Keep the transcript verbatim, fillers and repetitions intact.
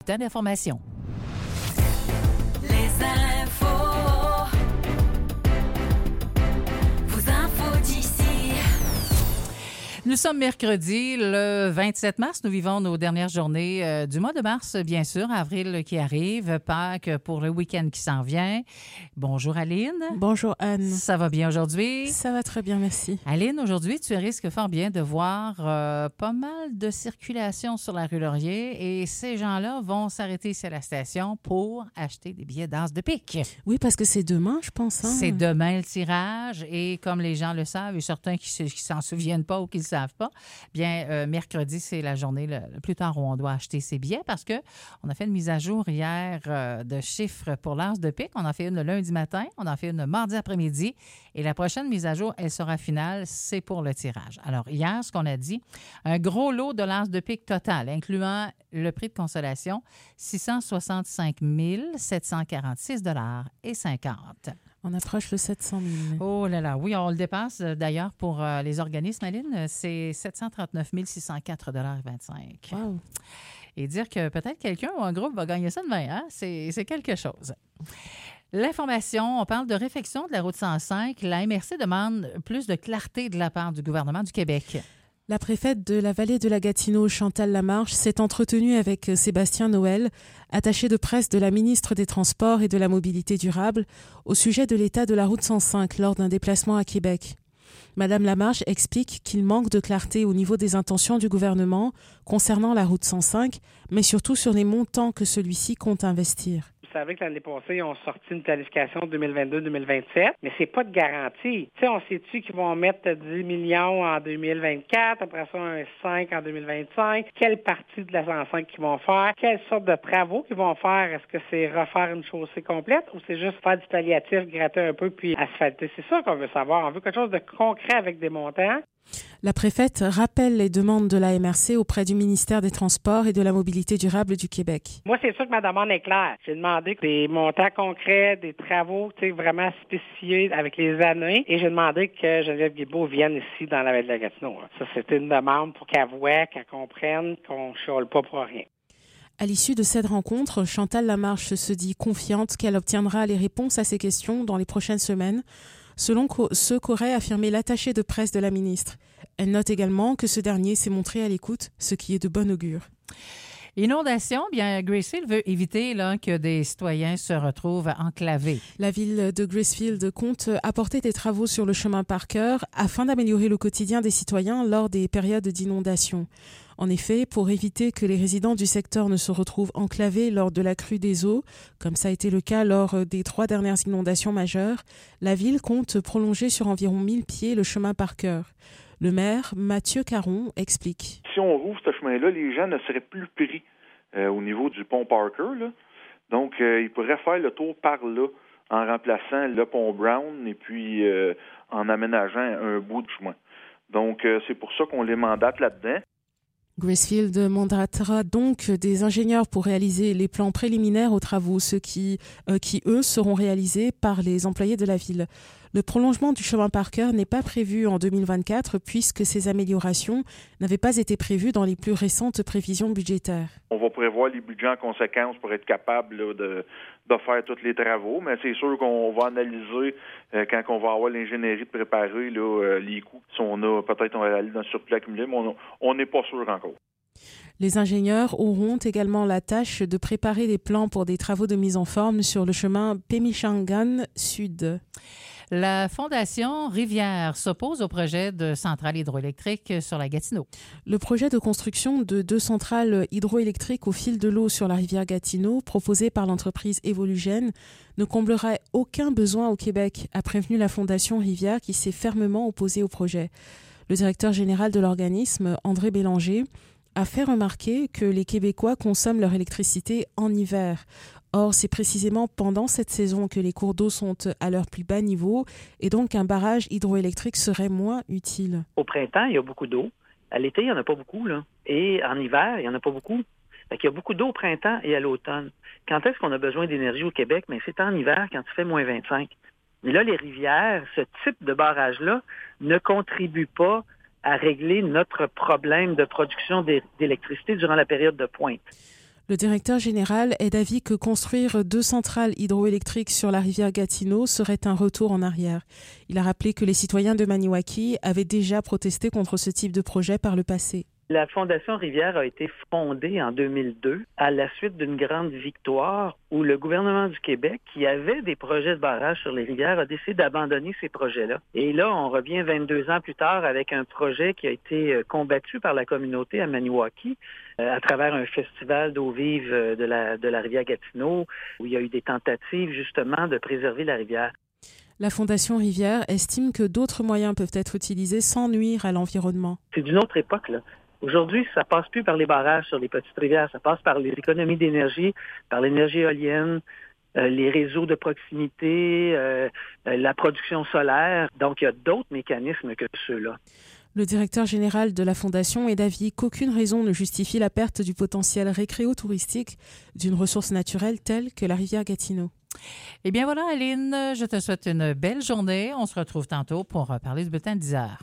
Tant d'informations. Les infos. Vos infos d'ici. Nous sommes mercredi, le vingt-sept mars. Nous vivons nos dernières journées euh, du mois de mars, bien sûr. Avril qui arrive, Pâques pour le week-end qui s'en vient. Bonjour Aline. Bonjour Anne. Ça va bien aujourd'hui? Ça va très bien, merci. Aline, aujourd'hui, tu risques fort bien de voir euh, pas mal de circulation sur la rue Laurier et ces gens-là vont s'arrêter ici à la station pour acheter des billets d'As de pique. Oui, parce que c'est demain, je pense. Hein? C'est demain le tirage et comme les gens le savent et certains qui ne s'en souviennent pas ou qui ne le savent pas, bien, euh, mercredi, c'est la journée le, le plus tard où on doit acheter ses billets parce qu'on a fait une mise à jour hier euh, de chiffres pour l'As de pique. On en fait une le lundi matin, on en fait une le mardi après-midi et la prochaine mise à jour, elle sera finale, c'est pour le tirage. Alors, hier, ce qu'on a dit, un gros lot de l'As de pique total, incluant le prix de consolation, six cent soixante-cinq mille sept cent quarante-six dollars et cinquante. On approche le sept cent mille. Oh là là, oui, on le dépasse d'ailleurs pour euh, les organismes, Aline, c'est sept cent trente-neuf mille six cent quatre dollars et vingt-cinq. Wow. Et dire que peut-être quelqu'un ou un groupe va gagner ça demain, hein? c'est, c'est quelque chose. L'information, on parle de réfection de la route cent cinq. La M R C demande plus de clarté de la part du gouvernement du Québec. La préfète de la vallée de la Gatineau, Chantal Lamarche, s'est entretenue avec Sébastien Noël, attaché de presse de la ministre des Transports et de la Mobilité durable, au sujet de l'état de la route cent cinq lors d'un déplacement à Québec. Madame Lamarche explique qu'il manque de clarté au niveau des intentions du gouvernement concernant la route cent cinq, mais surtout sur les montants que celui-ci compte investir. Vous savez que l'année passée, ils ont sorti une planification deux mille vingt-deux deux mille vingt-sept, mais c'est pas de garantie. Tu sais, on sait-tu qu'ils vont mettre dix millions en deux mille vingt-quatre, après ça un cinq en deux mille vingt-cinq, quelle partie de la cent cinq qu'ils vont faire, quelle sorte de travaux qu'ils vont faire, est-ce que c'est refaire une chaussée complète ou c'est juste faire du palliatif, gratter un peu puis asphalter? C'est ça qu'on veut savoir. On veut quelque chose de concret avec des montants. La préfète rappelle les demandes de la M R C auprès du ministère des Transports et de la Mobilité durable du Québec. Moi, c'est sûr que ma demande est claire. J'ai demandé des montants concrets, des travaux, tu sais, vraiment spécifiés avec les années. Et j'ai demandé que Geneviève Guilbeault vienne ici dans la vallée de la Gatineau. Ça, c'était une demande pour qu'elle voie, qu'elle comprenne qu'on ne chiale pas pour rien. À l'issue de cette rencontre, Chantal Lamarche se dit confiante qu'elle obtiendra les réponses à ces questions dans les prochaines semaines, selon ce qu'aurait affirmé l'attaché de presse de la ministre. Elle note également que ce dernier s'est montré à l'écoute, ce qui est de bon augure. Inondation, bien, Gracefield veut éviter là, que des citoyens se retrouvent enclavés. La ville de Gracefield compte apporter des travaux sur le chemin Parker afin d'améliorer le quotidien des citoyens lors des périodes d'inondation. En effet, pour éviter que les résidents du secteur ne se retrouvent enclavés lors de la crue des eaux, comme ça a été le cas lors des trois dernières inondations majeures, la ville compte prolonger sur environ mille pieds le chemin Parker. Le maire, Mathieu Caron, explique. Si on rouvre ce chemin-là, les gens ne seraient plus pris euh, au niveau du pont Parker, là. Donc, euh, ils pourraient faire le tour par là en remplaçant le pont Brown et puis euh, en aménageant un bout de chemin. Donc, euh, c'est pour ça qu'on les mandate là-dedans. Gracefield mandatera donc des ingénieurs pour réaliser les plans préliminaires aux travaux, ceux qui, euh, qui, eux, seront réalisés par les employés de la ville. Le prolongement du chemin Parker n'est pas prévu en deux mille vingt-quatre puisque ces améliorations n'avaient pas été prévues dans les plus récentes prévisions budgétaires. On va prévoir les budgets en conséquence pour être capable là, de, de faire tous les travaux, mais c'est sûr qu'on va analyser euh, quand on va avoir l'ingénierie de préparer là, euh, les coûts. Si on a peut-être on va aller dans le surplus accumulé, mais on n'est pas sûr encore. Les ingénieurs auront également la tâche de préparer des plans pour des travaux de mise en forme sur le chemin Pémichangan Sud. La Fondation Rivière s'oppose au projet de centrale hydroélectrique sur la Gatineau. Le projet de construction de deux centrales hydroélectriques au fil de l'eau sur la rivière Gatineau, proposé par l'entreprise Evolugen, ne comblerait aucun besoin au Québec, a prévenu la Fondation Rivière qui s'est fermement opposée au projet. Le directeur général de l'organisme, André Bélanger, a fait remarquer que les Québécois consomment leur électricité en hiver. Or, c'est précisément pendant cette saison que les cours d'eau sont à leur plus bas niveau et donc un barrage hydroélectrique serait moins utile. Au printemps, il y a beaucoup d'eau. À l'été, il n'y en a pas beaucoup, là. Et en hiver, il n'y en a pas beaucoup. Fait qu'il y a beaucoup d'eau au printemps et à l'automne. Quand est-ce qu'on a besoin d'énergie au Québec? Mais c'est en hiver, quand il fait moins vingt-cinq. Mais là, les rivières, ce type de barrage-là, ne contribue pas à régler notre problème de production d'électricité durant la période de pointe. Le directeur général est d'avis que construire deux centrales hydroélectriques sur la rivière Gatineau serait un retour en arrière. Il a rappelé que les citoyens de Maniwaki avaient déjà protesté contre ce type de projet par le passé. La Fondation Rivière a été fondée en deux mille deux à la suite d'une grande victoire où le gouvernement du Québec, qui avait des projets de barrage sur les rivières, a décidé d'abandonner ces projets-là. Et là, on revient vingt-deux ans plus tard avec un projet qui a été combattu par la communauté à Maniwaki euh, à travers un festival d'eau vive de la, de la rivière Gatineau où il y a eu des tentatives justement de préserver la rivière. La Fondation Rivière estime que d'autres moyens peuvent être utilisés sans nuire à l'environnement. C'est d'une autre époque, là. Aujourd'hui, ça passe plus par les barrages sur les petites rivières, ça passe par les économies d'énergie, par l'énergie éolienne, euh, les réseaux de proximité, euh, la production solaire. Donc, il y a d'autres mécanismes que ceux-là. Le directeur général de la Fondation est d'avis qu'aucune raison ne justifie la perte du potentiel récréo-touristique d'une ressource naturelle telle que la rivière Gatineau. Eh bien voilà, Aline, je te souhaite une belle journée. On se retrouve tantôt pour parler du bulletin de dix heures.